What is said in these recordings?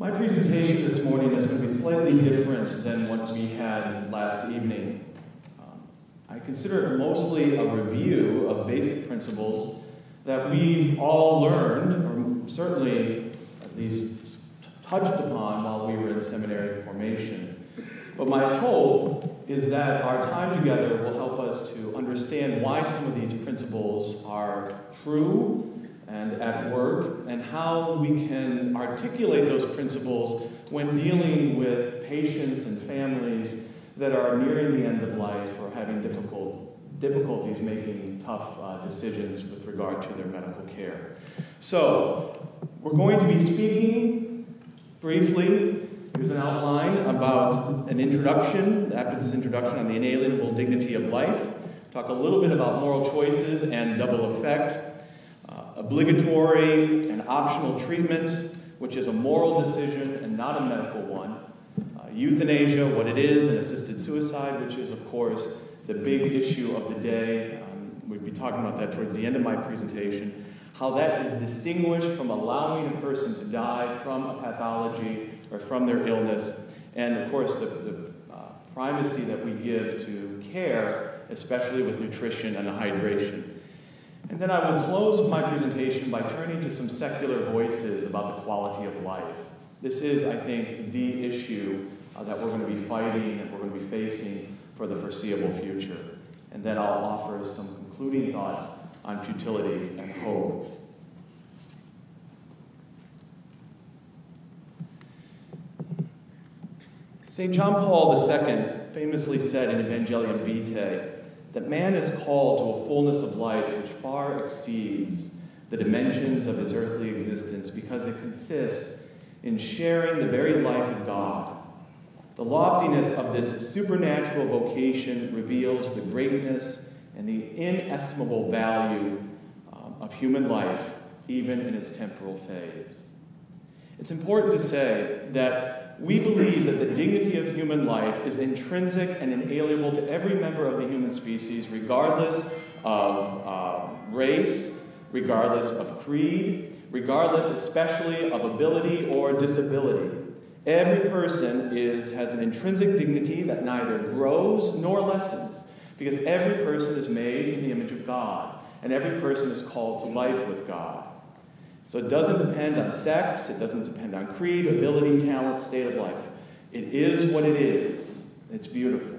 My presentation this morning is going to be slightly different than what we had last evening. I consider it mostly a review of basic principles that we've all learned, or certainly at least touched upon while we were in seminary formation. But my hope is that our time together will help us to understand why some of these principles are true and at work, and how we can articulate those principles when dealing with patients and families that are nearing the end of life or having difficulties making tough decisions with regard to their medical care. So, we're going to be speaking briefly. Here's an outline about an introduction, after this introduction on the inalienable dignity of life. Talk a little bit about moral choices and double effect. Obligatory and optional treatment, which is a moral decision and not a medical one. Euthanasia, what it is, and assisted suicide, which is, of course, the big issue of the day. We'll be talking about that towards the end of my presentation. How that is distinguished from allowing a person to die from a pathology or from their illness. And, of course, the primacy that we give to care, especially with nutrition and hydration. And then I will close my presentation by turning to some secular voices about the quality of life. This is, I think, the issue that we're going to be fighting and we're going to be facing for the foreseeable future. And then I'll offer some concluding thoughts on futility and hope. St. John Paul II famously said in Evangelium Vitae that man is called to a fullness of life which far exceeds the dimensions of his earthly existence, because it consists in sharing the very life of God. The loftiness of this supernatural vocation reveals the greatness and the inestimable value of human life, even in its temporal phase. It's important to say that we believe that the dignity of human life is intrinsic and inalienable to every member of the human species, regardless of race, regardless of creed, regardless especially of ability or disability. Every person has an intrinsic dignity that neither grows nor lessens, because every person is made in the image of God, and every person is called to life with God. So it doesn't depend on sex, it doesn't depend on creed, ability, talent, state of life. It is what it is. It's beautiful.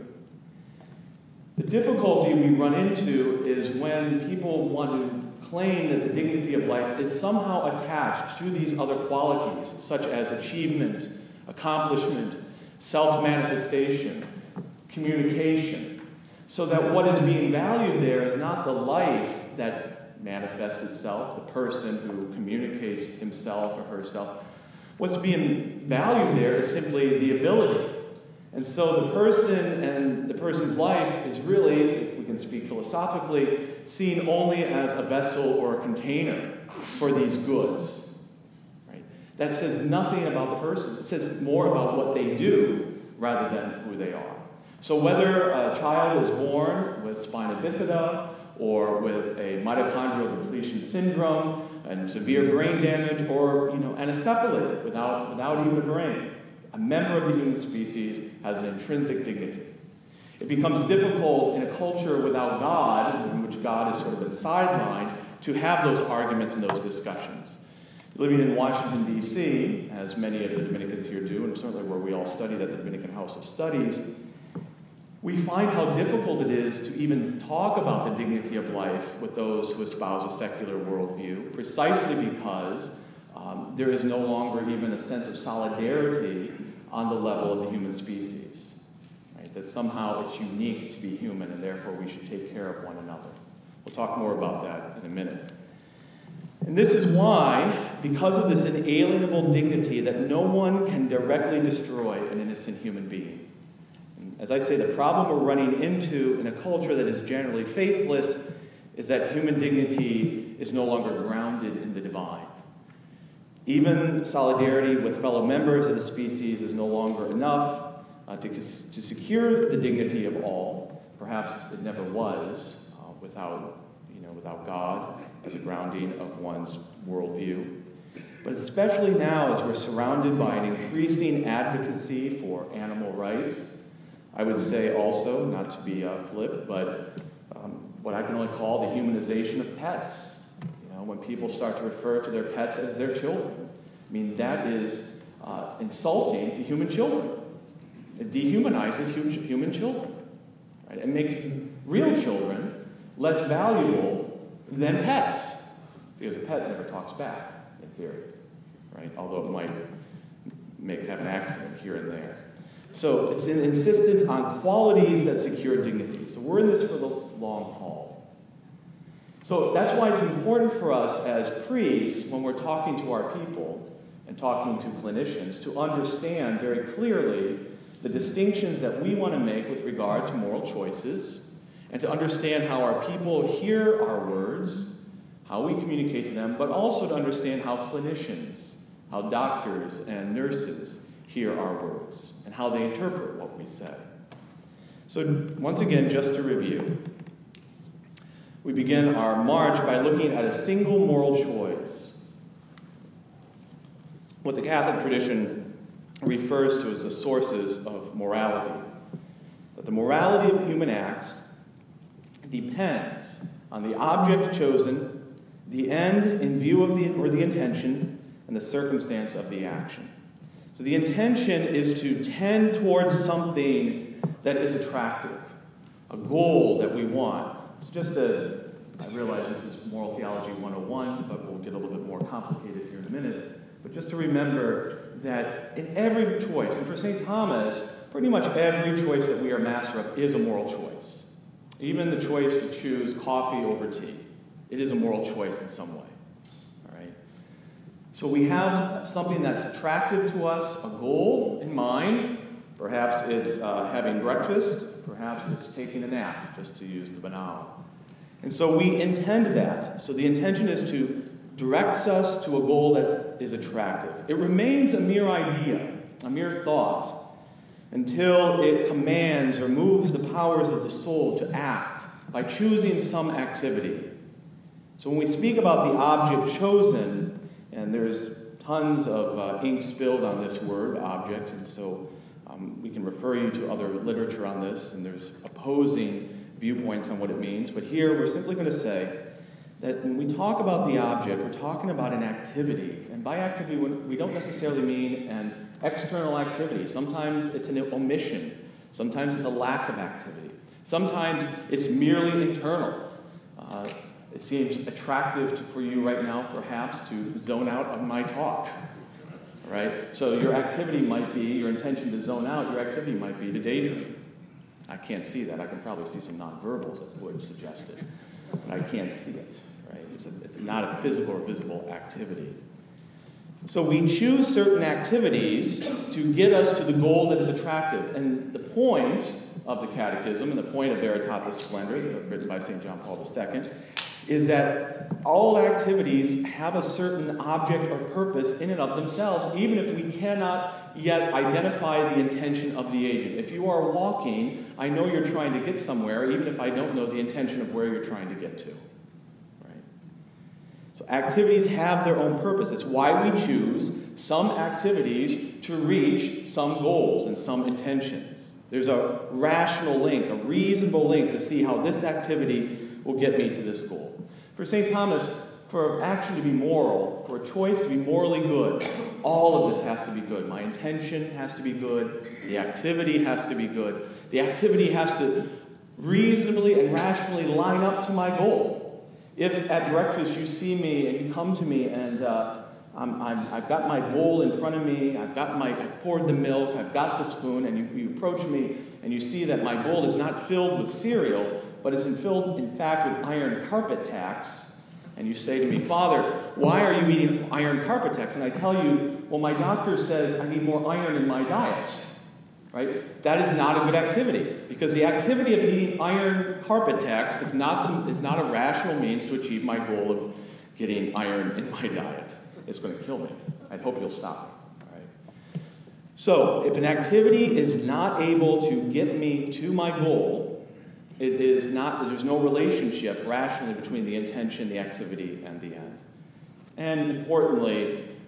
The difficulty we run into is when people want to claim that the dignity of life is somehow attached to these other qualities, such as achievement, accomplishment, self-manifestation, communication, so that what is being valued there is not the life that manifests itself, the person who communicates himself or herself. What's being valued there is simply the ability. And so the person and the person's life is really, if we can speak philosophically, seen only as a vessel or a container for these goods. Right? That says nothing about the person. It says more about what they do rather than who they are. So whether a child is born with spina bifida, or with a mitochondrial depletion syndrome and severe brain damage, or anencephaly without even a brain, a member of the human species has an intrinsic dignity. It becomes difficult in a culture without God, in which God has sort of been sidelined, to have those arguments and those discussions. Living in Washington, D.C., as many of the Dominicans here do, and certainly where we all studied at the Dominican House of Studies, we find how difficult it is to even talk about the dignity of life with those who espouse a secular worldview, precisely because there is no longer even a sense of solidarity on the level of the human species. Right? That somehow it's unique to be human, and therefore we should take care of one another. We'll talk more about that in a minute. And this is why, because of this inalienable dignity, that no one can directly destroy an innocent human being. As I say, the problem we're running into in a culture that is generally faithless is that human dignity is no longer grounded in the divine. Even solidarity with fellow members of the species is no longer enough to secure the dignity of all. Perhaps it never was without God as a grounding of one's worldview. but especially now as we're surrounded by an increasing advocacy for animal rights. I would say also, not to be flip, but what I can only call the humanization of pets. You know, when people start to refer to their pets as their children. I mean, that is insulting to human children. It dehumanizes human children. Right? It makes real children less valuable than pets, because a pet never talks back, in theory. Right? Although it might have an accident here and there. So it's an insistence on qualities that secure dignity. So we're in this for the long haul. So that's why it's important for us as priests, when we're talking to our people and talking to clinicians, to understand very clearly the distinctions that we want to make with regard to moral choices, and to understand how our people hear our words, how we communicate to them, but also to understand how clinicians, how doctors and nurses hear our words, and how they interpret what we say. So once again, just to review, we begin our march by looking at a single moral choice, what the Catholic tradition refers to as the sources of morality. That the morality of human acts depends on the object chosen, the end in view of the intention, and the circumstance of the action. So the intention is to tend towards something that is attractive, a goal that we want. It's I realize this is Moral Theology 101, but we'll get a little bit more complicated here in a minute. But just to remember that in every choice, and for St. Thomas, pretty much every choice that we are master of is a moral choice. Even the choice to choose coffee over tea, it is a moral choice in some way. So we have something that's attractive to us, a goal in mind. Perhaps it's having breakfast. Perhaps it's taking a nap, just to use the banal. And so we intend that. So the intention is to direct us to a goal that is attractive. It remains a mere idea, a mere thought, until it commands or moves the powers of the soul to act by choosing some activity. So when we speak about the object chosen, and there's tons of ink spilled on this word, object, and so we can refer you to other literature on this, and there's opposing viewpoints on what it means. But here we're simply going to say that when we talk about the object, we're talking about an activity. And by activity, we don't necessarily mean an external activity. Sometimes it's an omission. Sometimes it's a lack of activity. Sometimes it's merely internal. It seems attractive for you right now, perhaps, to zone out on my talk, right? So your activity might be, your intention to zone out, your activity might be to daydream. I can't see that. I can probably see some nonverbals that would suggest it, but I can't see it, right? It's not a physical or visible activity. So we choose certain activities to get us to the goal that is attractive. And the point of the Catechism, and the point of Veritatis Splendor, written by St. John Paul II, is that all activities have a certain object or purpose in and of themselves, even if we cannot yet identify the intention of the agent. If you are walking, I know you're trying to get somewhere, even if I don't know the intention of where you're trying to get to. Right? So activities have their own purpose. It's why we choose some activities to reach some goals and some intentions. There's a rational link, a reasonable link to see how this activity will get me to this goal. For St. Thomas, for action to be moral, for a choice to be morally good, all of this has to be good. My intention has to be good. The activity has to be good. The activity has to reasonably and rationally line up to my goal. If at breakfast you see me and you come to me and I've got my bowl in front of me, I've poured the milk, I've got the spoon, and you approach me and you see that my bowl is not filled with cereal, but is filled, in fact, with iron carpet tacks, and you say to me, "Father, why are you eating iron carpet tacks?" And I tell you, well, my doctor says I need more iron in my diet, right? That is not a good activity, because the activity of eating iron carpet tacks is not a rational means to achieve my goal of getting iron in my diet. It's going to kill me. I hope you'll stop. All right? So, if an activity is not able to get me to my goal, there's no relationship rationally between the intention, the activity, and the end. And importantly,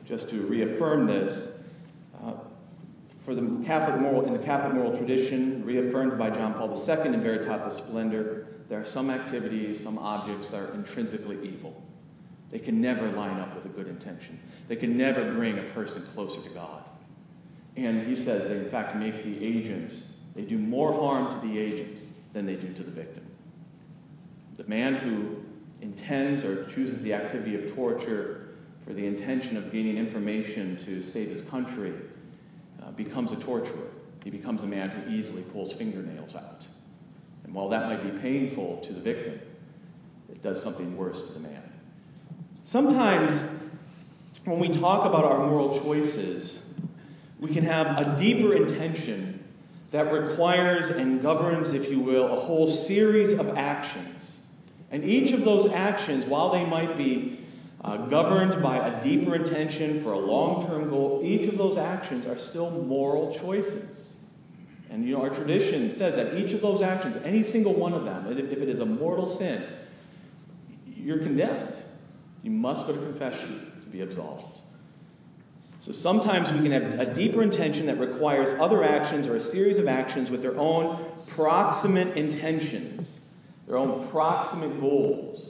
just to reaffirm this, in the Catholic moral tradition, reaffirmed by John Paul II in Veritatis Splendor, there are some activities, some objects that are intrinsically evil. They can never line up with a good intention. They can never bring a person closer to God. And he says they, in fact, make the agent, they do more harm to the agent than they do to the victim. The man who intends or chooses the activity of torture for the intention of gaining information to save his country becomes a torturer. He becomes a man who easily pulls fingernails out. And while that might be painful to the victim, it does something worse to the man. Sometimes, when we talk about our moral choices, we can have a deeper intention that requires and governs, if you will, a whole series of actions. And each of those actions, while they might be governed by a deeper intention for a long-term goal, each of those actions are still moral choices. And our tradition says that each of those actions, any single one of them, if it is a mortal sin, you're condemned. You must go to confession to be absolved. So sometimes we can have a deeper intention that requires other actions or a series of actions with their own proximate intentions, their own proximate goals.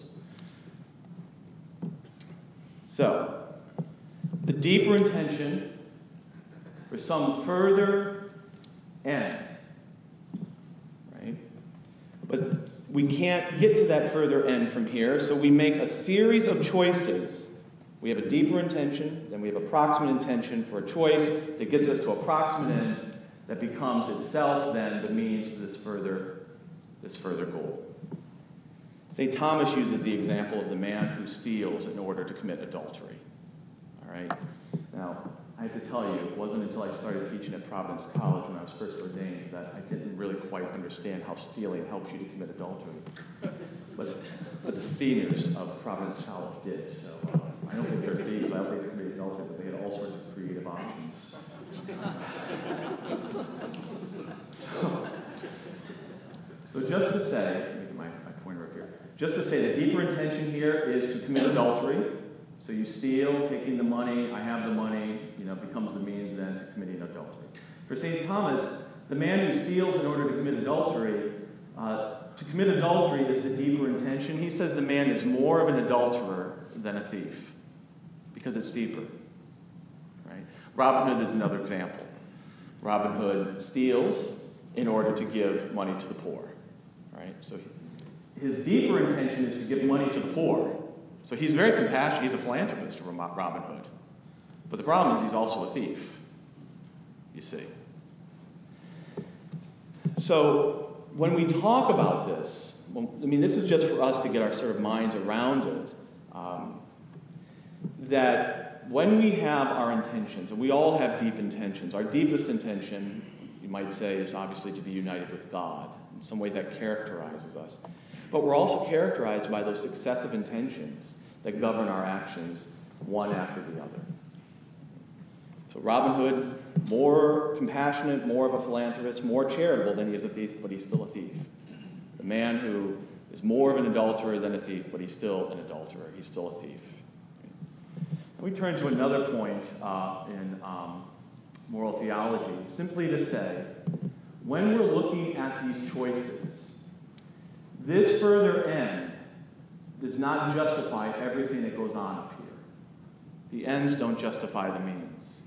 So, the deeper intention for some further end, right? But we can't get to that further end from here, so we make a series of choices. We have a deeper intention, then we have a proximate intention for a choice that gets us to a proximate end that becomes itself then the means to this further goal. St. Thomas uses the example of the man who steals in order to commit adultery. All right? Now, I have to tell you, it wasn't until I started teaching at Providence College when I was first ordained that I didn't really quite understand how stealing helps you to commit adultery. But the seniors of Providence College did, so I don't think they're thieves. I don't think they committed adultery, but they had all sorts of creative options. So just to say, let me get my pointer up here. Just to say, the deeper intention here is to commit adultery. So you steal, taking the money, I have the money, becomes the means then to committing adultery. For St. Thomas, the man who steals in order to commit adultery is the deeper intention. He says the man is more of an adulterer than a thief because it's deeper. Right? Robin Hood is another example. Robin Hood steals in order to give money to the poor. Right? So his deeper intention is to give money to the poor. So he's very compassionate. He's a philanthropist, Robin Hood. But the problem is he's also a thief, you see. So when we talk about this, this is just for us to get our sort of minds around it, that when we have our intentions, and we all have deep intentions, our deepest intention, you might say, is obviously to be united with God. In some ways that characterizes us. But we're also characterized by those successive intentions that govern our actions, one after the other. So Robin Hood, more compassionate, more of a philanthropist, more charitable than he is a thief, but he's still a thief. The man who is more of an adulterer than a thief, but he's still an adulterer. He's still a thief. We turn to another point in moral theology, simply to say, when we're looking at these choices, this further end does not justify everything that goes on up here. The ends don't justify the means.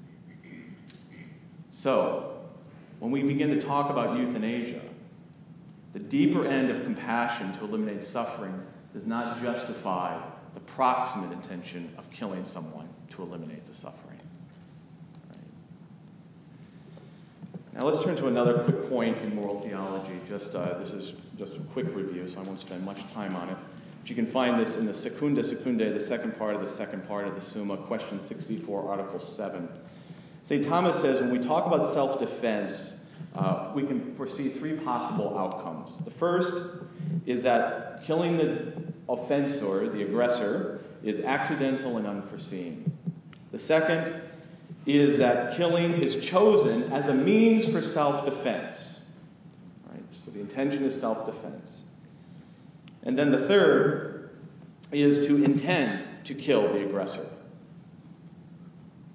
So, when we begin to talk about euthanasia, the deeper end of compassion to eliminate suffering does not justify the proximate intention of killing someone to eliminate the suffering. Right? Now let's turn to another quick point in moral theology. This is just a quick review, so I won't spend much time on it. But you can find this in the Secunda Secundae, the second part of the Summa, question 64, article 7. St. Thomas says when we talk about self-defense, we can foresee three possible outcomes. The first is that killing the offensor, the aggressor, is accidental and unforeseen. The second is that killing is chosen as a means for self-defense. Right? So the intention is self-defense. And then the third is to intend to kill the aggressor.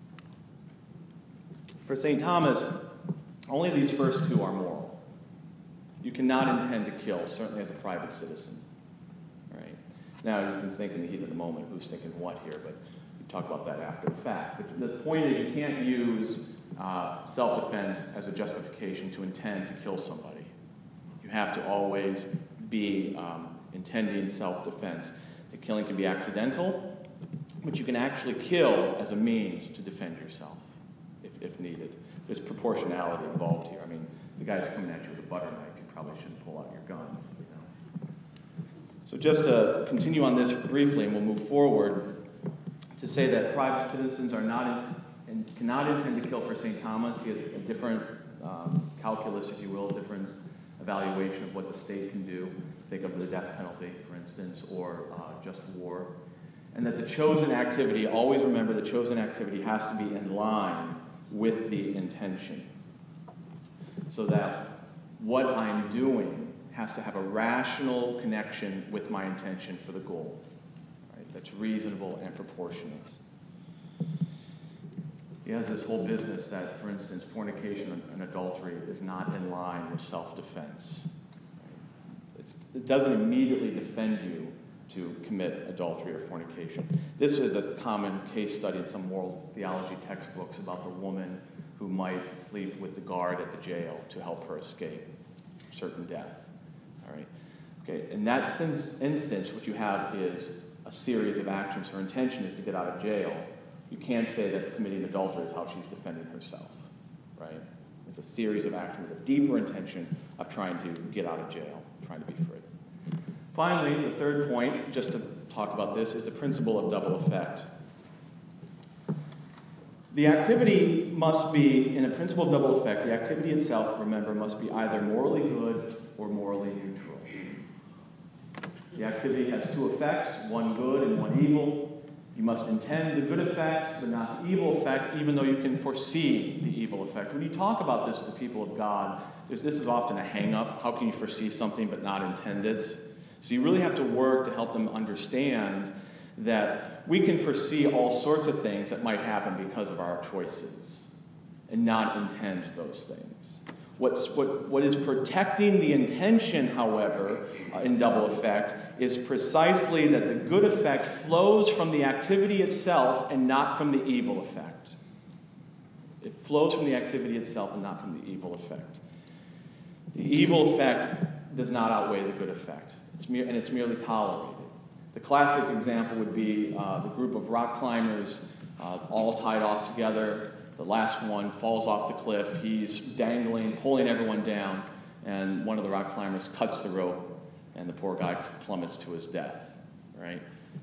For St. Thomas, only these first two are moral. You cannot intend to kill, certainly as a private citizen. Right? Now, you can think in the heat of the moment, who's thinking what here, but we talk about that after the fact. But the point is, you can't use self-defense as a justification to intend to kill somebody. You have to always be intending self-defense. The killing can be accidental, but you can actually kill as a means to defend yourself, if needed. There's proportionality involved here. I mean, the guy's coming at you with a butter knife, you probably shouldn't pull out your gun. You know? So just to continue on this briefly, and we'll move forward, to say that private citizens are not and cannot intend to kill for St. Thomas. He has a different calculus, if you will, different evaluation of what the state can do. Think of the death penalty, for instance, or just war. And that the chosen activity, always remember the chosen activity has to be in line with the intention. So that what I'm doing has to have a rational connection with my intention for the goal. Right? That's reasonable and proportionate. He has this whole business that, for instance, fornication and adultery is not in line with self-defense. Right? It doesn't immediately defend you to commit adultery or fornication. This is a common case study in some moral theology textbooks about the woman who might sleep with the guard at the jail to help her escape certain death. All right? Okay, in that instance, what you have is a series of actions. Her intention is to get out of jail. You can't say that committing adultery is how she's defending herself, right? It's a series of actions with a deeper intention of trying to get out of jail, trying to be free. Finally, the third point, just to talk about this, is the principle of double effect. The activity must be, in a principle of double effect, the activity itself, remember, must be either morally good or morally neutral. The activity has two effects, one good and one evil. You must intend the good effect, but not the evil effect, even though you can foresee the evil effect. When you talk about this with the people of God, this is often a hang-up. How can you foresee something but not intend it? So you really have to work to help them understand that we can foresee all sorts of things that might happen because of our choices and not intend those things. What is protecting the intention, however, in double effect, is precisely that the good effect flows from the activity itself and not from the evil effect. It flows from the activity itself and not from the evil effect. The evil effect does not outweigh the good effect, and it's merely tolerated. The classic example would be the group of rock climbers all tied off together. The last one falls off the cliff. He's dangling, pulling everyone down, and one of the rock climbers cuts the rope, and the poor guy plummets to his death, right?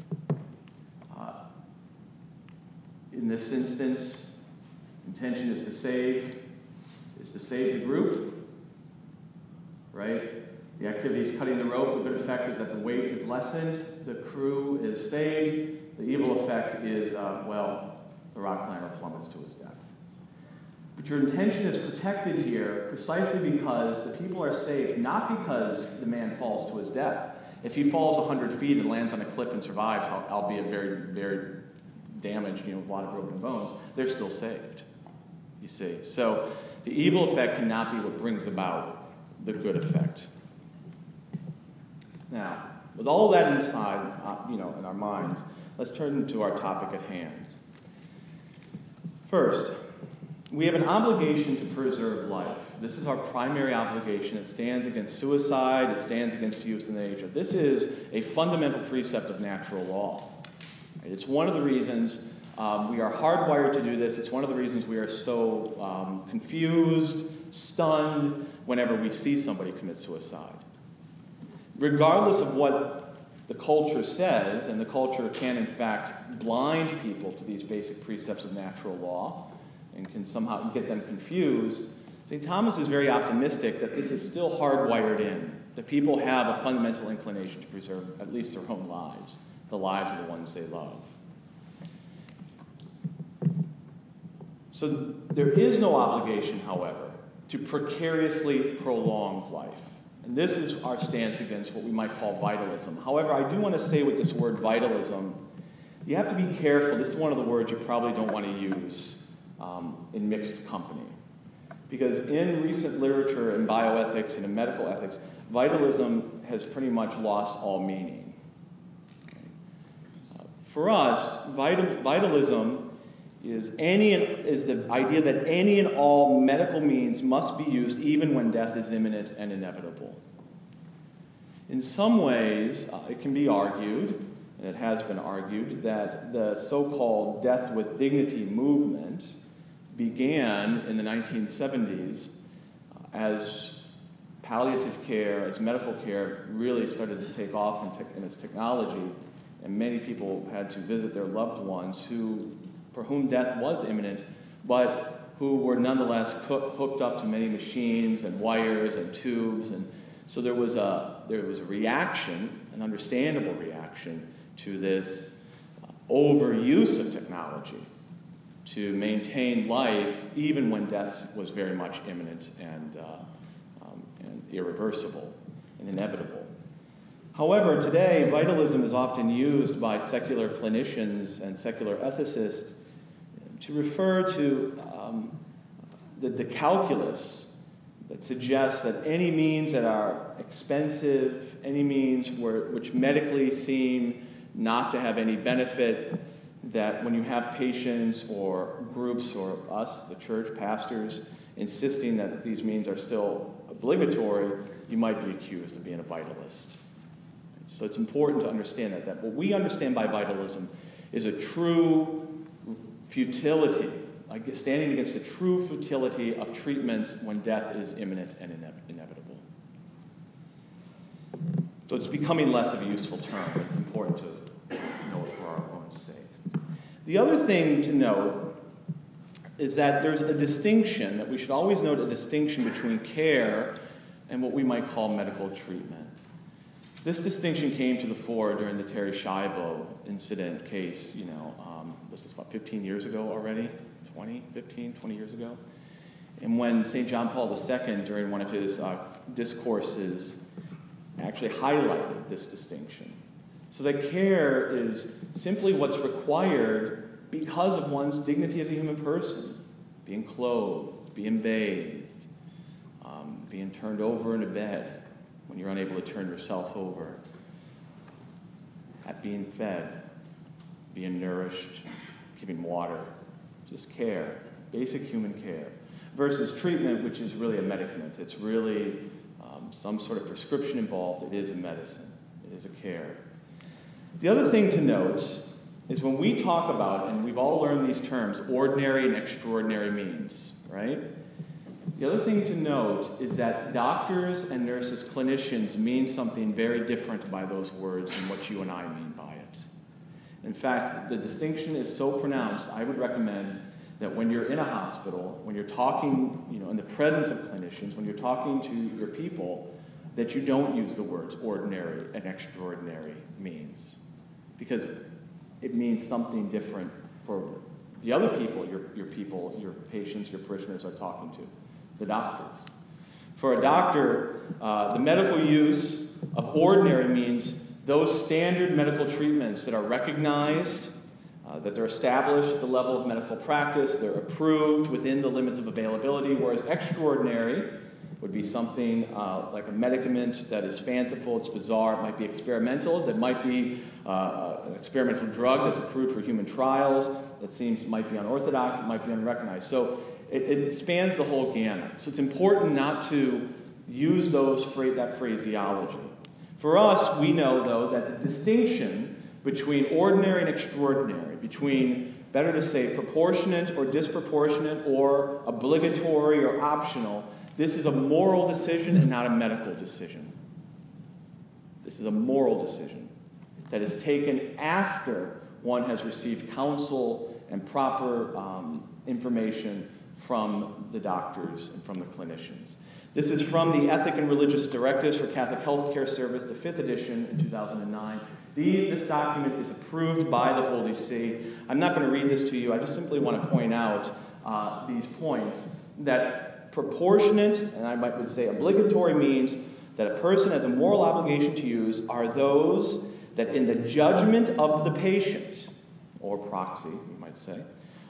In this instance, intention is to save the group, right? The activity is cutting the rope. The good effect is that the weight is lessened. The crew is saved. The evil effect is, the rock climber plummets to his death. But your intention is protected here precisely because the people are saved, not because the man falls to his death. If he falls 100 feet and lands on a cliff and survives, albeit very, very damaged, a lot of broken bones, they're still saved, you see. So the evil effect cannot be what brings about the good effect. Now, with all that inside, in our minds, let's turn to our topic at hand. First, we have an obligation to preserve life. This is our primary obligation. It stands against suicide. It stands against euthanasia. This is a fundamental precept of natural law. It's one of the reasons we are hardwired to do this. It's one of the reasons we are so confused, stunned, whenever we see somebody commit suicide. Regardless of what the culture says, and the culture can, in fact, blind people to these basic precepts of natural law, and can somehow get them confused, St. Thomas is very optimistic that this is still hardwired in, that people have a fundamental inclination to preserve at least their own lives, the lives of the ones they love. So there is no obligation, however, to precariously prolong life. And this is our stance against what we might call vitalism. However, I do want to say with this word vitalism, you have to be careful. This is one of the words you probably don't want to use in mixed company. Because in recent literature in bioethics and in medical ethics, vitalism has pretty much lost all meaning. For us, vitalism is the idea that any and all medical means must be used even when death is imminent and inevitable. In some ways, it can be argued, and it has been argued, that the so-called death with dignity movement began in the 1970s as palliative care, as medical care really started to take off in its technology, and many people had to visit their loved ones for whom death was imminent, but who were nonetheless hooked up to many machines and wires and tubes, and so there was a reaction, an understandable reaction, to this overuse of technology to maintain life even when death was very much imminent and irreversible and inevitable. However, today, vitalism is often used by secular clinicians and secular ethicists to refer to the calculus that suggests that any means that are expensive, any means which medically seem not to have any benefit, that when you have patients or groups or us, the church, pastors, insisting that these means are still obligatory, you might be accused of being a vitalist. So it's important to understand that what we understand by vitalism is a true futility, like standing against the true futility of treatments when death is imminent and inevitable. So it's becoming less of a useful term, but it's important to know it for our own sake. The other thing to note is that there's a distinction, that we should always note a distinction between care and what we might call medical treatment. This distinction came to the fore during the Terri Schiavo incident case, was this about 15 years ago already? 20 years ago? And when St. John Paul II, during one of his discourses, actually highlighted this distinction. So that care is simply what's required because of one's dignity as a human person. Being clothed, being bathed, being turned over in a bed when you're unable to turn yourself over, at being fed, being nourished, giving water, just care, basic human care, versus treatment, which is really a medicament. It's really some sort of prescription involved. It is a medicine. It is a care. The other thing to note is when we talk about, and we've all learned these terms, ordinary and extraordinary means, right? The other thing to note is that doctors and nurses, clinicians, mean something very different by those words than what you and I mean by it. In fact, the distinction is so pronounced, I would recommend that when you're in a hospital, when you're talking, in the presence of clinicians, when you're talking to your people, that you don't use the words ordinary and extraordinary means. Because it means something different for the other people, your patients, your parishioners are talking to, the doctors. For a doctor, the medical use of ordinary means those standard medical treatments that are recognized, that they're established at the level of medical practice, they're approved within the limits of availability, whereas extraordinary would be something like a medicament that is fanciful, it's bizarre, it might be experimental, that might be an experimental drug that's approved for human trials, that might be unorthodox, it might be unrecognized. So it spans the whole gamut. So it's important not to use that phraseology. For us, we know, though, that the distinction between ordinary and extraordinary, between, better to say, proportionate or disproportionate or obligatory or optional, this is a moral decision and not a medical decision. This is a moral decision that is taken after one has received counsel and proper information from the doctors and from the clinicians. This is from the Ethic and Religious Directives for Catholic Healthcare Service, the 5th edition in 2009. This document is approved by the Holy See. I'm not going to read this to you. I just simply want to point out these points that proportionate, and I would say obligatory, means that a person has a moral obligation to use are those that in the judgment of the patient, or proxy, you might say,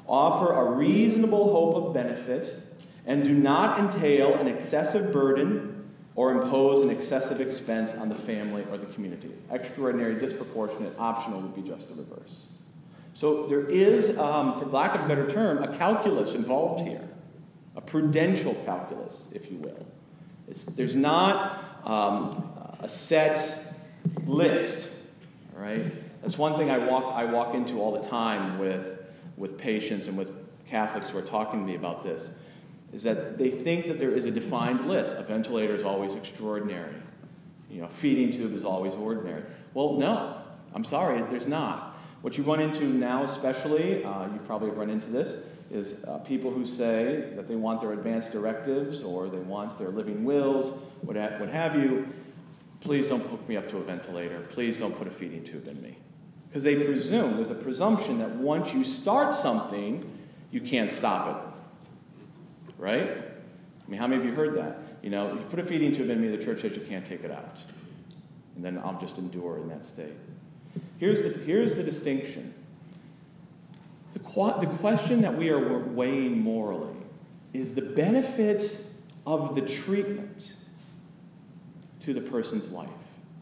offer a reasonable hope of benefit, and do not entail an excessive burden or impose an excessive expense on the family or the community. Extraordinary, disproportionate, optional would be just the reverse. So there is, for lack of a better term, a calculus involved here, a prudential calculus, if you will. There's not a set list, all right? That's one thing I walk into all the time with patients and with Catholics who are talking to me about this, is that they think that there is a defined list. A ventilator is always extraordinary. A feeding tube is always ordinary. Well, no, I'm sorry, there's not. What you run into now especially, you probably have run into this, is people who say that they want their advanced directives or they want their living wills, what have you. Please don't hook me up to a ventilator. Please don't put a feeding tube in me. Because they presume, there's a presumption that once you start something, you can't stop it. Right? I mean, how many of you heard that? You put a feeding tube in me, the church says you can't take it out. And then I'll just endure in that state. Here's the distinction. The question that we are weighing morally is the benefit of the treatment to the person's life,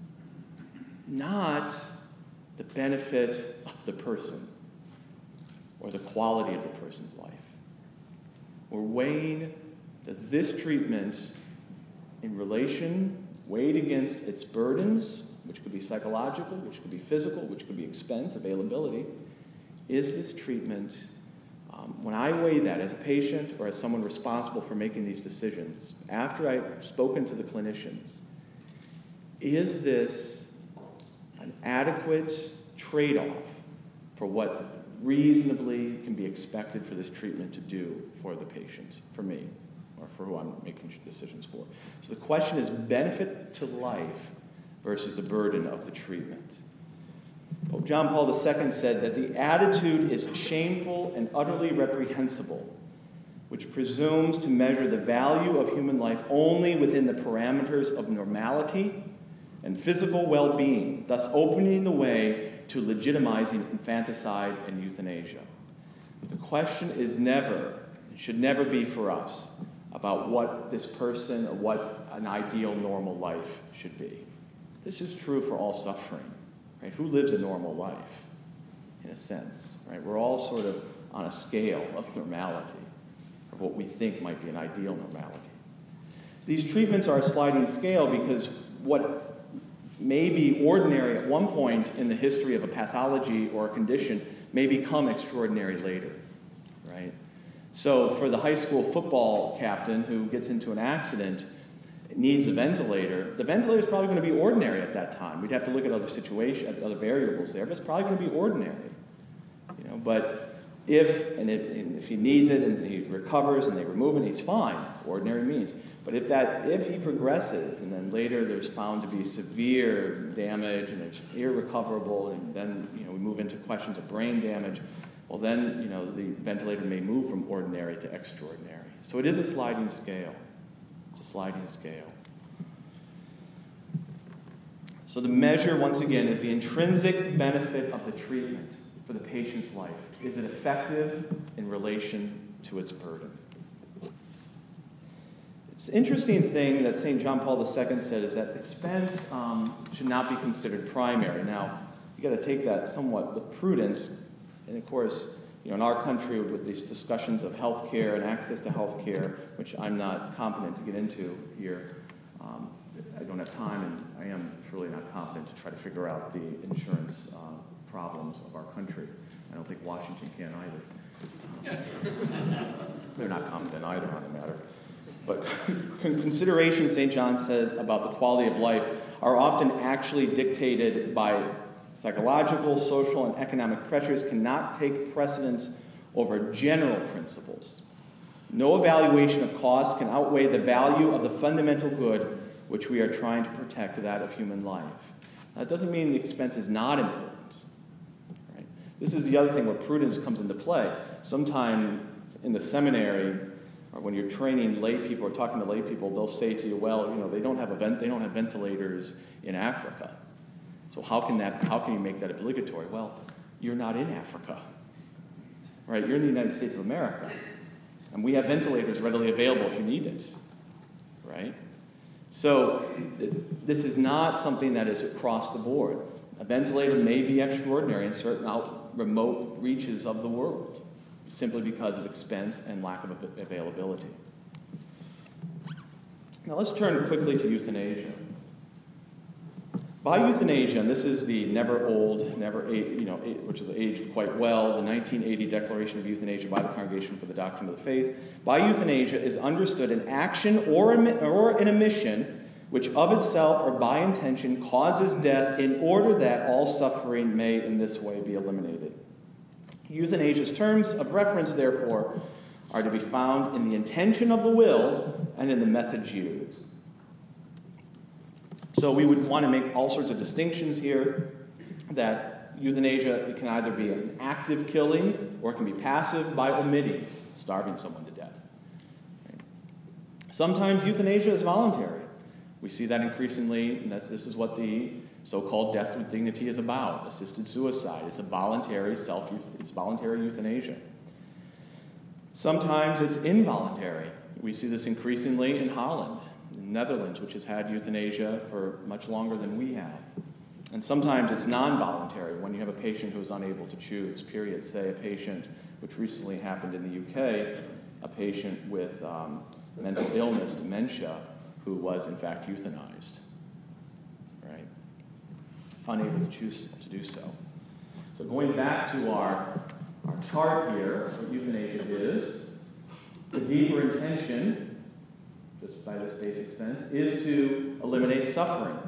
not the benefit of the person or the quality of the person's life. We're weighing, does this treatment in relation weighed against its burdens, which could be psychological, which could be physical, which could be expense, availability, is this treatment, when I weigh that as a patient or as someone responsible for making these decisions, after I've spoken to the clinicians, is this an adequate trade-off for what reasonably can be expected for this treatment to do for the patient, for me, or for who I'm making decisions for? So the question is benefit to life versus the burden of the treatment. Pope John Paul II said that the attitude is shameful and utterly reprehensible, which presumes to measure the value of human life only within the parameters of normality and physical well-being, thus opening the way to legitimizing infanticide and euthanasia. The question is never, it should never be for us, about what this person or what an ideal normal life should be. This is true for all suffering, right? Who lives a normal life, in a sense, right? We're all sort of on a scale of normality, or what we think might be an ideal normality. These treatments are a sliding scale because what may be ordinary at one point in the history of a pathology or a condition may become extraordinary later, right? So for the high school football captain who gets into an accident, needs a ventilator, the ventilator is probably going to be ordinary at that time. We'd have to look at other situations, at other variables there, but it's probably going to be ordinary. But if he needs it and he recovers and they remove it, he's fine. Ordinary means. But if he progresses and then later there's found to be severe damage and it's irrecoverable, and then we move into questions of brain damage, well then the ventilator may move from ordinary to extraordinary. So it is a sliding scale. It's a sliding scale. So the measure, once again, is the intrinsic benefit of the treatment for the patient's life. Is it effective in relation to its burden? It's an interesting thing that St. John Paul II said is that expense should not be considered primary. Now, you've got to take that somewhat with prudence. And of course, in our country with these discussions of health care and access to health care, which I'm not competent to get into here, I don't have time, and I am truly not competent to try to figure out the insurance problems of our country. I don't think Washington can either. They're not competent either on the matter. But considerations, St. John said, about the quality of life are often actually dictated by psychological, social, and economic pressures cannot take precedence over general principles. No evaluation of cost can outweigh the value of the fundamental good which we are trying to protect, that of human life. That doesn't mean the expense is not important. Right? This is the other thing where prudence comes into play. Sometimes in the seminary, or when you're training lay people or talking to lay people, they'll say to you, well, they don't have ventilators in Africa. So how can you make that obligatory? Well, you're not in Africa. right? You're in the United States of America, and we have ventilators readily available if you need it, right? So this is not something that is across the board. A ventilator may be extraordinary in certain remote reaches of the world, simply because of expense and lack of availability. Now let's turn quickly to euthanasia. By euthanasia, and this is the which is aged quite well, the 1980 Declaration of Euthanasia by the Congregation for the Doctrine of the Faith. By euthanasia is understood an action or an omission which of itself or by intention causes death in order that all suffering may in this way be eliminated. Euthanasia's terms of reference, therefore, are to be found in the intention of the will and in the methods used. So we would want to make all sorts of distinctions here, that euthanasia can either be an active killing or it can be passive by omitting, starving someone to death. Sometimes euthanasia is voluntary. We see that increasingly, and this is what the so-called death with dignity is about, assisted suicide. It's a voluntary euthanasia. Sometimes it's involuntary. We see this increasingly in Holland, in the Netherlands, which has had euthanasia for much longer than we have. And sometimes it's non-voluntary, when you have a patient who is unable to choose, period. Say a patient, which recently happened in the UK, a patient with mental illness, dementia, who was in fact euthanized, right? Unable to choose to do so. So going back to our chart here, what euthanasia is, the deeper intention, just by this basic sense, is to eliminate suffering.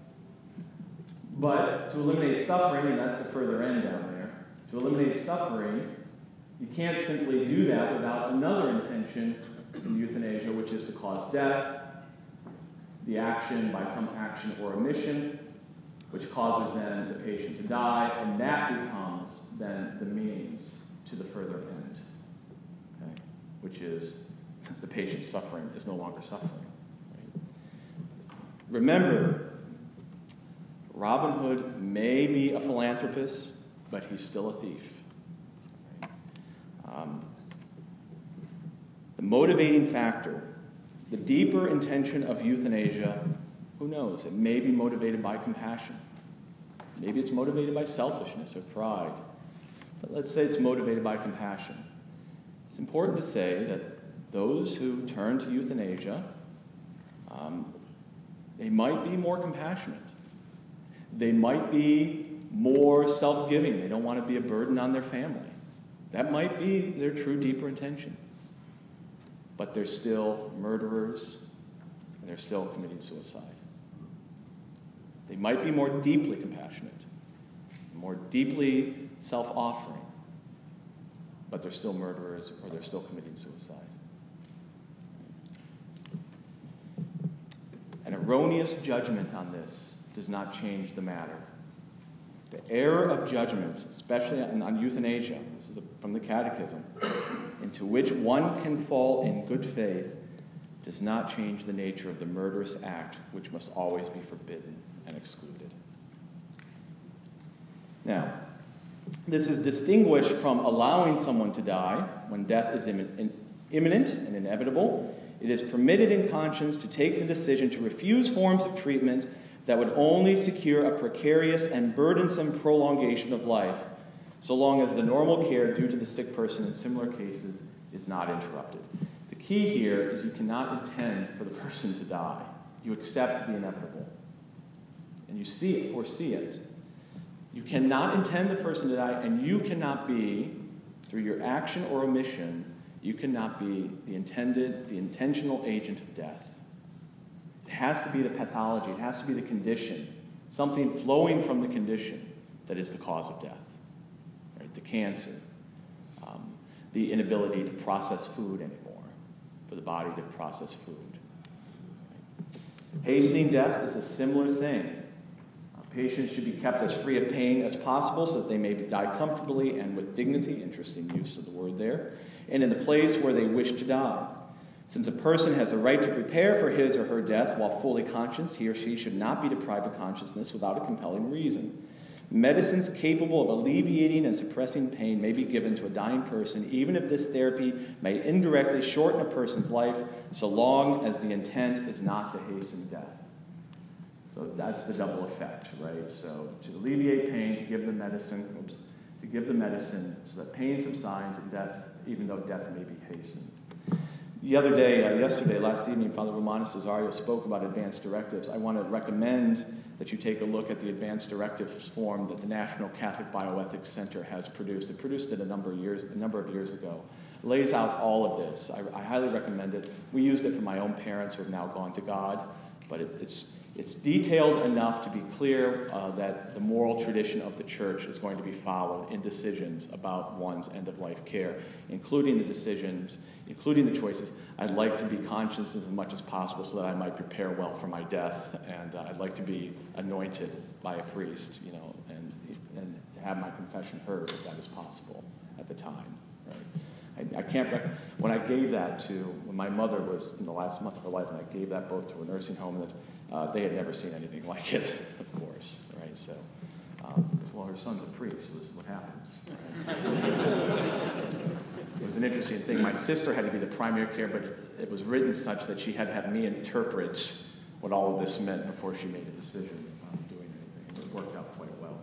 But to eliminate suffering, and that's the further end down there, to eliminate suffering, you can't simply do that without another intention in euthanasia, which is to cause death, the action by some action or omission, which causes then the patient to die, and that becomes then the means to the further end, okay? Which is the patient's suffering is no longer suffering. Right? Remember, Robin Hood may be a philanthropist, but he's still a thief. Right? The motivating factor, the deeper intention of euthanasia, who knows? It may be motivated by compassion. Maybe it's motivated by selfishness or pride. But let's say it's motivated by compassion. It's important to say that those who turn to euthanasia, they might be more compassionate. They might be more self-giving. They don't want to be a burden on their family. That might be their true, deeper intention. But they're still murderers, and they're still committing suicide. They might be more deeply compassionate, more deeply self-offering, but they're still murderers or they're still committing suicide. An erroneous judgment on this does not change the matter. The error of judgment, especially on euthanasia, this is from the Catechism, into which one can fall in good faith, does not change the nature of the murderous act, which must always be forbidden and excluded. Now, this is distinguished from allowing someone to die when death is imminent and inevitable. It is permitted in conscience to take the decision to refuse forms of treatment that would only secure a precarious and burdensome prolongation of life, so long as the normal care due to the sick person in similar cases is not interrupted. The key here is you cannot intend for the person to die. You accept the inevitable. And you foresee it. You cannot intend the person to die, and you cannot be, through your action or omission, you cannot be the intentional agent of death. It has to be the pathology. It has to be the condition, something flowing from the condition that is the cause of death. Right? The cancer, the inability to process food anymore, for the body to process food. Right? Hastening death is a similar thing. Patients should be kept as free of pain as possible so that they may die comfortably and with dignity, interesting use of the word there, and in the place where they wish to die. Since a person has the right to prepare for his or her death while fully conscious, he or she should not be deprived of consciousness without a compelling reason. Medicines capable of alleviating and suppressing pain may be given to a dying person, even if this therapy may indirectly shorten a person's life, so long as the intent is not to hasten death. So that's the double effect, right? So to alleviate pain, to give the medicine so that pain subsides and death, even though death may be hastened. Last evening, Father Romano Cesario spoke about advance directives. I want to recommend that you take a look at the advance directives form that the National Catholic Bioethics Center has produced. It produced it a number of years ago. It lays out all of this. I highly recommend it. We used it for my own parents who have now gone to God, but it's detailed enough to be clear that the moral tradition of the Church is going to be followed in decisions about one's end-of-life care, including the choices. I'd like to be conscious as much as possible so that I might prepare well for my death, and I'd like to be anointed by a priest, and to have my confession heard if that is possible at the time. Right? When I gave that when my mother was in the last month of her life, and I gave that both to a nursing home, and they had never seen anything like it, of course, right? So, well, her son's a priest, so this is what happens. Right? It was an interesting thing. My sister had to be the primary care, but it was written such that she had to have me interpret what all of this meant before she made a decision on doing anything. It worked out quite well.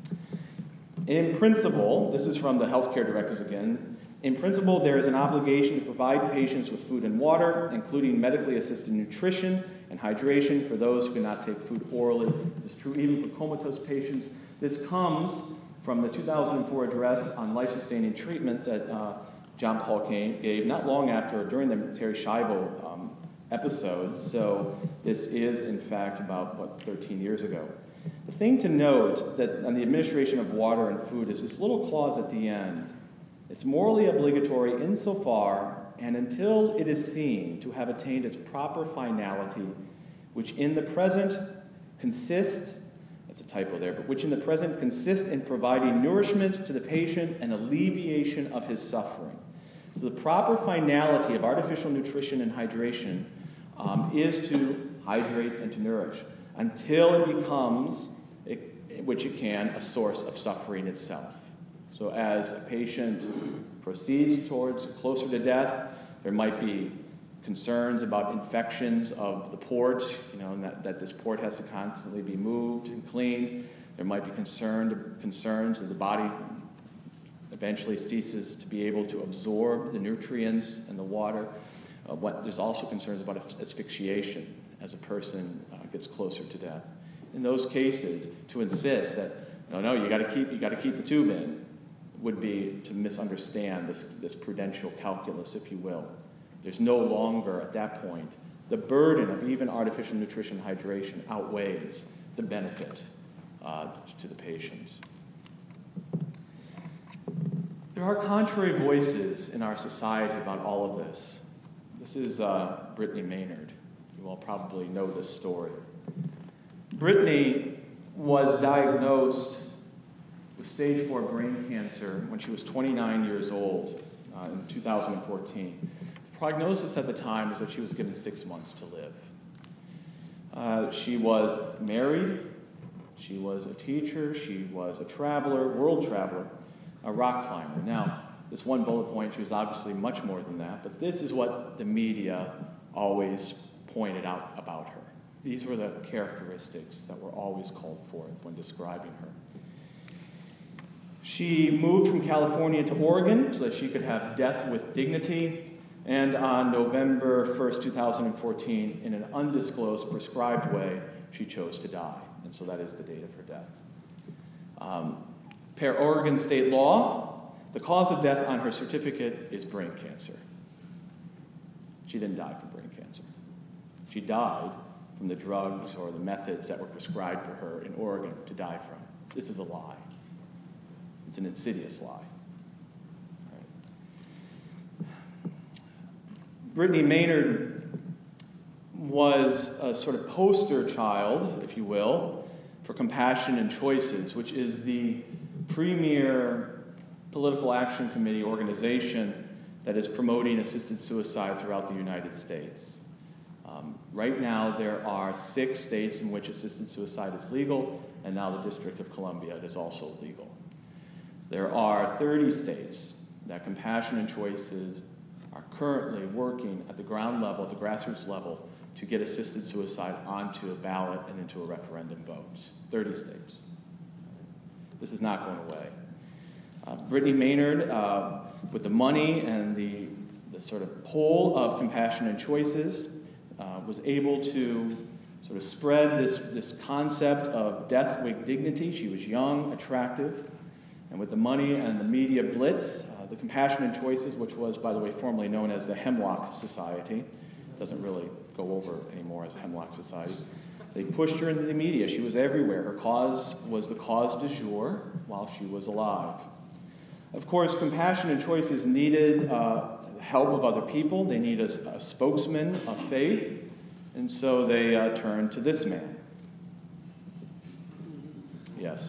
In principle, this is from the healthcare directives again. In principle, there is an obligation to provide patients with food and water, including medically assisted nutrition and hydration for those who cannot take food orally. This is true even for comatose patients. This comes from the 2004 address on life-sustaining treatments that John Paul gave not long after, during the Terri Schiavo episodes. So this is, in fact, about, 13 years ago. The thing to note that on the administration of water and food is this little clause at the end. It's morally obligatory insofar and until it is seen to have attained its proper finality, which in the present consists, that's a typo there, but which in the present consists in providing nourishment to the patient and alleviation of his suffering. So the proper finality of artificial nutrition and hydration is to hydrate and to nourish until it becomes, which it can, a source of suffering itself. So as a patient proceeds towards closer to death, there might be concerns about infections of the port, and that this port has to constantly be moved and cleaned. There might be concerns that the body eventually ceases to be able to absorb the nutrients and the water. There's also concerns about asphyxiation as a person gets closer to death. In those cases, to insist that no, you got to keep the tube in, would be to misunderstand this prudential calculus, if you will. There's no longer, at that point, the burden of even artificial nutrition hydration outweighs the benefit to the patient. There are contrary voices in our society about all of this. This is Brittany Maynard. You all probably know this story. Brittany was diagnosed with stage 4 brain cancer when she was 29 years old in 2014. The prognosis at the time was that she was given 6 months to live. She was married, she was a teacher, she was a traveler, world traveler, a rock climber. Now, this one bullet point, she was obviously much more than that, but this is what the media always pointed out about her. These were the characteristics that were always called forth when describing her. She moved from California to Oregon so that she could have death with dignity. And on November 1st, 2014, in an undisclosed, prescribed way, she chose to die. And so that is the date of her death. Per Oregon state law, the cause of death on her certificate is brain cancer. She didn't die from brain cancer. She died from the drugs or the methods that were prescribed for her in Oregon to die from. This is a lie. It's an insidious lie. Right. Brittany Maynard was a sort of poster child, if you will, for Compassion and Choices, which is the premier political action committee organization that is promoting assisted suicide throughout the United States. Right now, there are 6 states in which assisted suicide is legal, and now the District of Columbia, it is also legal. There are 30 states that Compassion and Choices are currently working at the ground level, at the grassroots level, to get assisted suicide onto a ballot and into a referendum vote. 30 states. This is not going away. Brittany Maynard, with the money and the sort of pull of Compassion and Choices, was able to sort of spread this concept of death with dignity. She was young, attractive, and with the money and the media blitz, the Compassion and Choices, which was, by the way, formerly known as the Hemlock Society, doesn't really go over anymore as a Hemlock Society, they pushed her into the media. She was everywhere. Her cause was the cause du jour while she was alive. Of course, Compassion and Choices needed the help of other people. They needed a spokesman of faith, and so they turned to this man. Yes.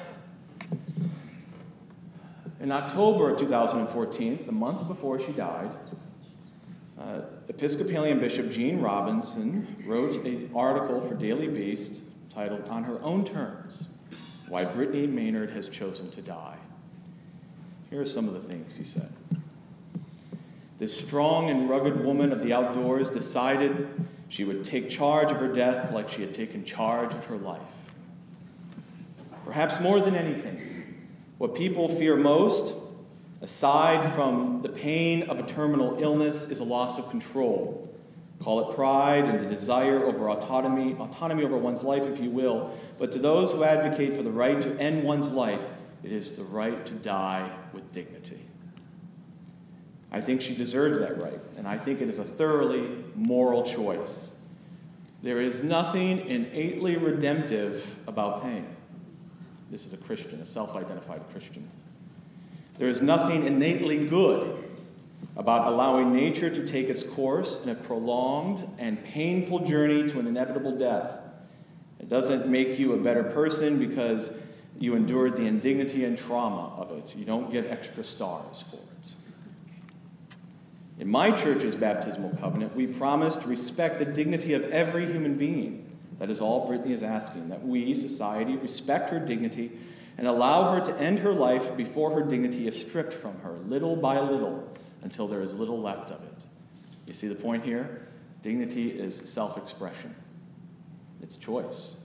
In October of 2014, the month before she died, Episcopalian Bishop Gene Robinson wrote an article for Daily Beast titled, "On Her Own Terms, Why Brittany Maynard Has Chosen to Die." Here are some of the things he said. This strong and rugged woman of the outdoors decided she would take charge of her death like she had taken charge of her life. Perhaps more than anything, what people fear most, aside from the pain of a terminal illness, is a loss of control. Call it pride and the desire over autonomy over one's life, if you will. But to those who advocate for the right to end one's life, it is the right to die with dignity. I think she deserves that right, and I think it is a thoroughly moral choice. There is nothing innately redemptive about pain. This is a Christian, a self-identified Christian. There is nothing innately good about allowing nature to take its course in a prolonged and painful journey to an inevitable death. It doesn't make you a better person because you endured the indignity and trauma of it. You don't get extra stars for it. In my church's baptismal covenant, we promise to respect the dignity of every human being. That is all Brittany is asking, that we, society, respect her dignity and allow her to end her life before her dignity is stripped from her, little by little, until there is little left of it. You see the point here? Dignity is self-expression. It's choice.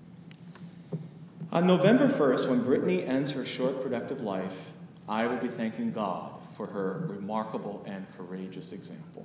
On November 1st, when Brittany ends her short, productive life, I will be thanking God for her remarkable and courageous example.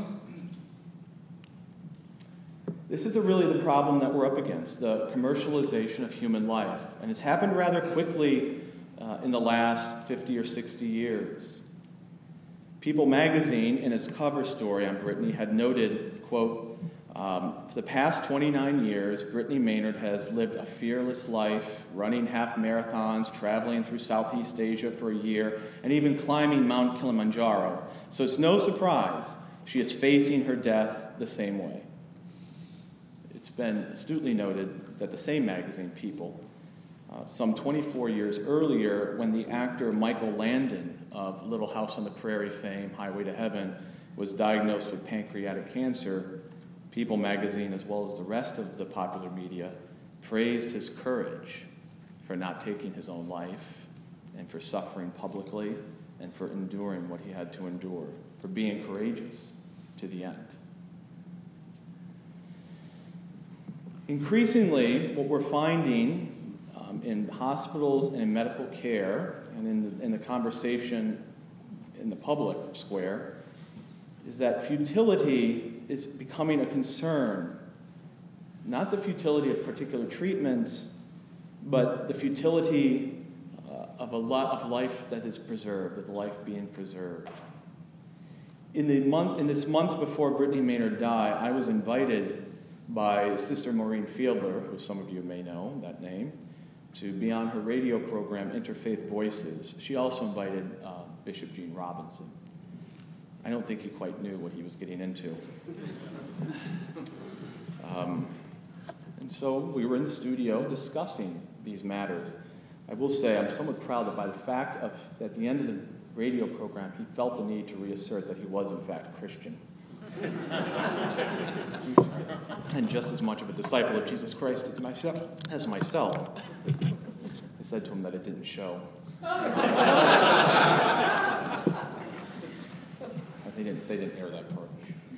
This is really the problem that we're up against, the commercialization of human life. And it's happened rather quickly in the last 50 or 60 years. People magazine, in its cover story on Brittany, had noted, quote, for the past 29 years, Brittany Maynard has lived a fearless life, running half marathons, traveling through Southeast Asia for a year, and even climbing Mount Kilimanjaro. So it's no surprise she is facing her death the same way. It's been astutely noted that the same magazine, People, some 24 years earlier, when the actor Michael Landon of Little House on the Prairie fame, Highway to Heaven, was diagnosed with pancreatic cancer, People magazine, as well as the rest of the popular media, praised his courage for not taking his own life and for suffering publicly and for enduring what he had to endure, for being courageous to the end. Increasingly, what we're finding in hospitals and in medical care and in the conversation in the public square is that futility is becoming a concern. Not the futility of particular treatments, but the futility of a lot of life that is preserved, of life being preserved. In this month before Brittany Maynard died, I was invited by Sister Maureen Fiedler, who some of you may know that name, to be on her radio program, Interfaith Voices. She also invited Bishop Gene Robinson. I don't think he quite knew what he was getting into. And so we were in the studio discussing these matters. I will say I'm somewhat proud that by the fact of at the end of the radio program, he felt the need to reassert that he was in fact Christian. and just as much of a disciple of Jesus Christ as myself. I said to him that it didn't show. They didn't air that part.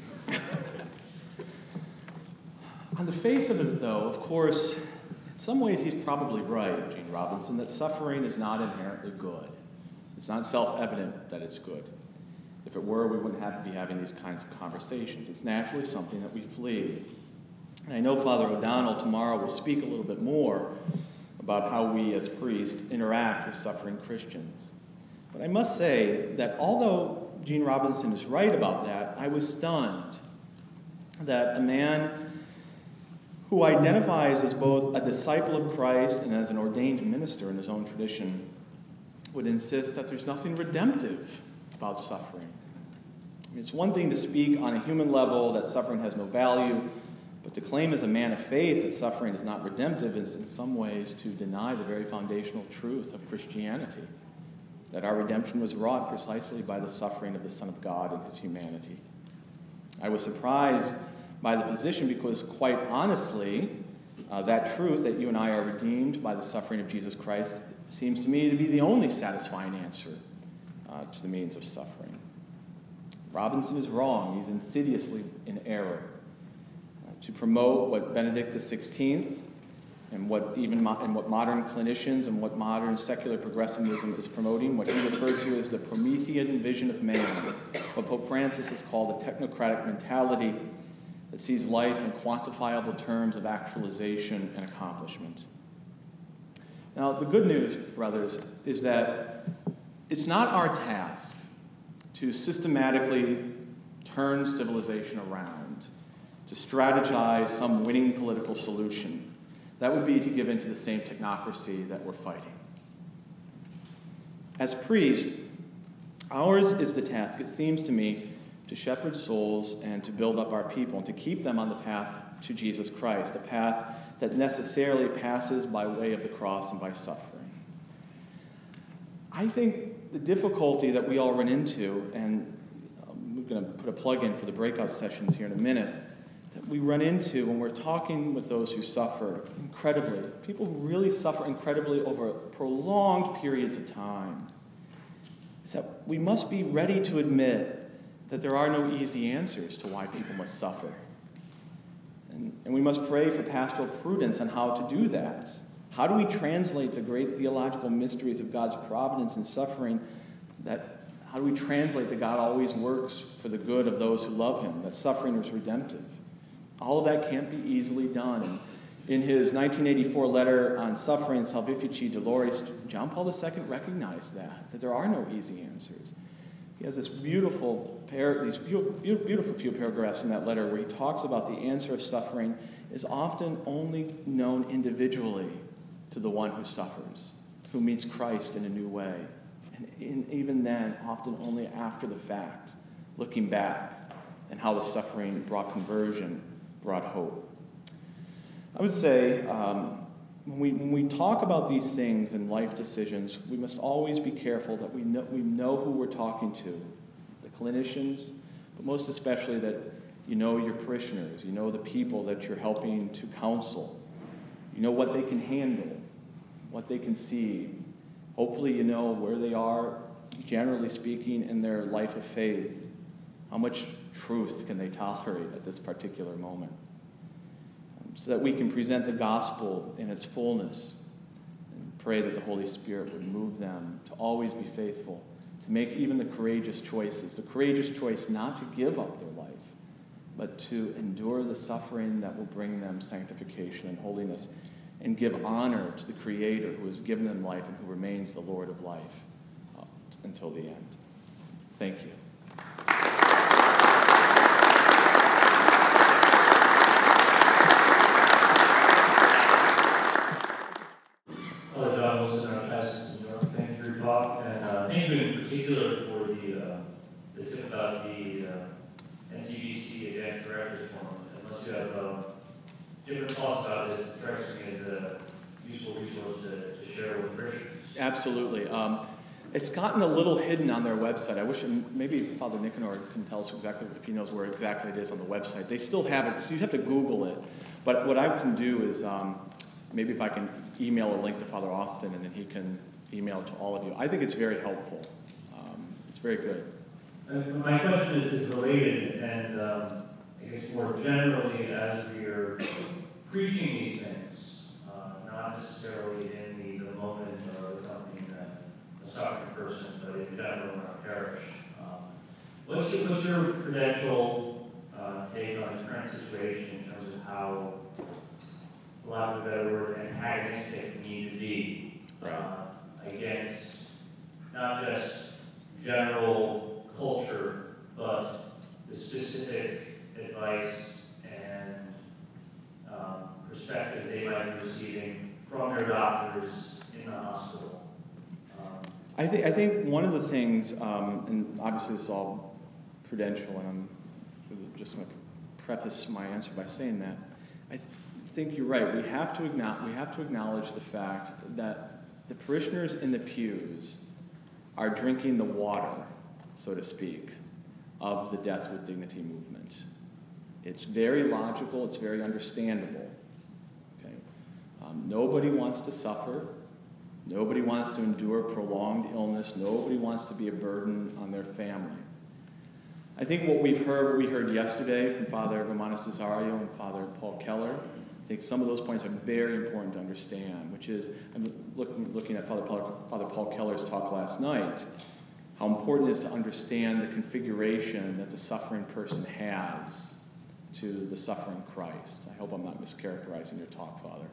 On the face of it, though, of course, in some ways he's probably right, Gene Robinson, that suffering is not inherently good. It's not self-evident that it's good. If it were, we wouldn't have to be having these kinds of conversations. It's naturally something that we flee. And I know Father O'Donnell tomorrow will speak a little bit more about how we as priests interact with suffering Christians. But I must say that although Gene Robinson is right about that, I was stunned that a man who identifies as both a disciple of Christ and as an ordained minister in his own tradition would insist that there's nothing redemptive about suffering. I mean, it's one thing to speak on a human level that suffering has no value, but to claim as a man of faith that suffering is not redemptive is in some ways to deny the very foundational truth of Christianity, that our redemption was wrought precisely by the suffering of the Son of God and his humanity. I was surprised by the position because, quite honestly, that truth that you and I are redeemed by the suffering of Jesus Christ seems to me to be the only satisfying answer to the means of suffering. Robinson is wrong. He's insidiously in error. To promote what Benedict XVI and what modern clinicians and what modern secular progressivism is promoting, what he referred to as the Promethean vision of man, what Pope Francis has called a technocratic mentality that sees life in quantifiable terms of actualization and accomplishment. Now, the good news, brothers, is that it's not our task to systematically turn civilization around, to strategize some winning political solution. That would be to give in to the same technocracy that we're fighting. As priests, ours is the task, it seems to me, to shepherd souls and to build up our people and to keep them on the path to Jesus Christ, a path that necessarily passes by way of the cross and by suffering. I think the difficulty that we all run into, and we're going to put a plug in for the breakout sessions here in a minute, that we run into when we're talking with those who suffer incredibly, people who really suffer incredibly over prolonged periods of time, is that we must be ready to admit that there are no easy answers to why people must suffer. And we must pray for pastoral prudence on how to do that. How do we translate the great theological mysteries of God's providence in suffering? How do we translate that God always works for the good of those who love him, that suffering is redemptive? All of that can't be easily done. And in his 1984 letter on suffering, Salvifici Doloris, John Paul II recognized that there are no easy answers. He has these beautiful few paragraphs in that letter where he talks about the answer of suffering is often only known individually to the one who suffers, who meets Christ in a new way. And even then, often only after the fact, looking back and how the suffering brought conversion, brought hope. I would say when we talk about these things and life decisions, we must always be careful that we know who we're talking to, the clinicians, but most especially that you know your parishioners, you know the people that you're helping to counsel, you know what they can handle, what they can see. Hopefully you know where they are, generally speaking, in their life of faith. How much truth can they tolerate at this particular moment? So that we can present the gospel in its fullness and pray that the Holy Spirit would move them to always be faithful, to make even the courageous choices, the courageous choice not to give up their life, but to endure the suffering that will bring them sanctification and holiness and give honor to the Creator who has given them life and who remains the Lord of life until the end. Thank you. Hello, John Wilson, our pastor in New York. Thank you for your talk, and thank you in particular for the tip about the NCBC Advanced Directors Forum. Unless you have different thoughts about this, it strikes me as a useful resource to share with Christians. Absolutely. It's gotten a little hidden on their website. I wish maybe Father Nicanor can tell us exactly if he knows where exactly it is on the website. They still have it, so you have to Google it. But what I can do is maybe if I can email a link to Father Austin, and then he can email it to all of you. I think it's very helpful. It's very good. My question is related, and I guess more generally, as we are preaching these things, not necessarily in the moment or accompanying a suffering person, but in general in our parish. What's your prudential take on the current situation in terms of how, for lack of a better word, antagonistic we need to be against not just general culture, but the specific advice and perspective they might be receiving from their doctors in the hospital? I think one of the things, and obviously this is all prudential, and I'm just going to preface my answer by saying that I think you're right. We have to acknowledge the fact that the parishioners in the pews are drinking the water, so to speak, of the Death with Dignity movement. It's very logical. It's very understandable. Okay? Nobody wants to suffer. Nobody wants to endure prolonged illness. Nobody wants to be a burden on their family. I think what we heard yesterday from Father Romano Cesario and Father Paul Keller, I think some of those points are very important to understand, which is, I'm looking at Father Paul Keller's talk last night, how important it is to understand the configuration that the suffering person has to the suffering Christ. I hope I'm not mischaracterizing your talk, Father.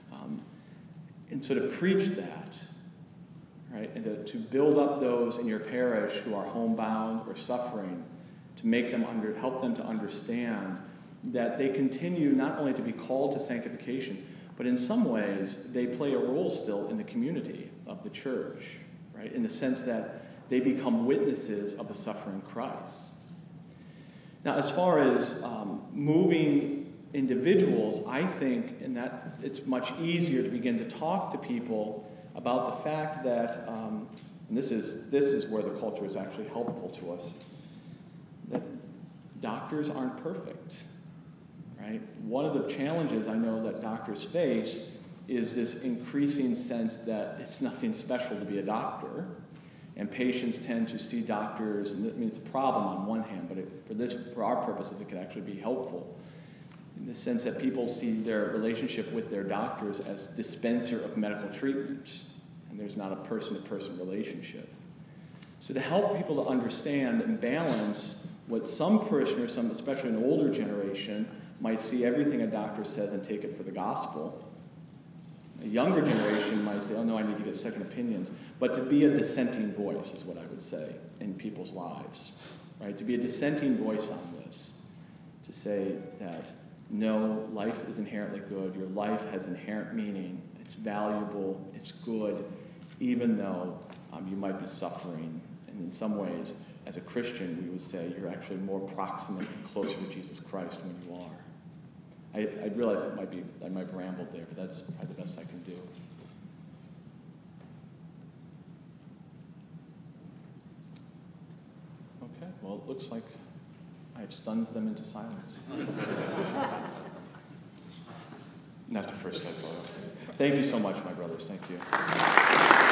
And so to preach that, right, and to build up those in your parish who are homebound or suffering, to make them help them to understand that they continue not only to be called to sanctification, but in some ways they play a role still in the community of the church, right, in the sense that they become witnesses of the suffering Christ. Now, as far as moving individuals, I think in that it's much easier to begin to talk to people about the fact that, and this is where the culture is actually helpful to us, that doctors aren't perfect, right? One of the challenges I know that doctors face is this increasing sense that it's nothing special to be a doctor, and patients tend to see doctors, and I mean, it's a problem on one hand, but for our purposes, it can actually be helpful in the sense that people see their relationship with their doctors as dispenser of medical treatment, and there's not a person-to-person relationship. So to help people to understand and balance what some parishioners, especially an older generation, might see everything a doctor says and take it for the gospel. A younger generation might say, oh no, I need to get second opinions. But to be a dissenting voice is what I would say in people's lives, right? To be a dissenting voice on this, to say that no, life is inherently good. Your life has inherent meaning. It's valuable. It's good, even though you might be suffering. And in some ways, as a Christian, we would say you're actually more proximate and closer to Jesus Christ when you are. I realize I might have rambled there, but that's probably the best I can do. Okay, well, it looks like I've stunned them into silence. Not the first time. Thank you so much, my brothers. Thank you.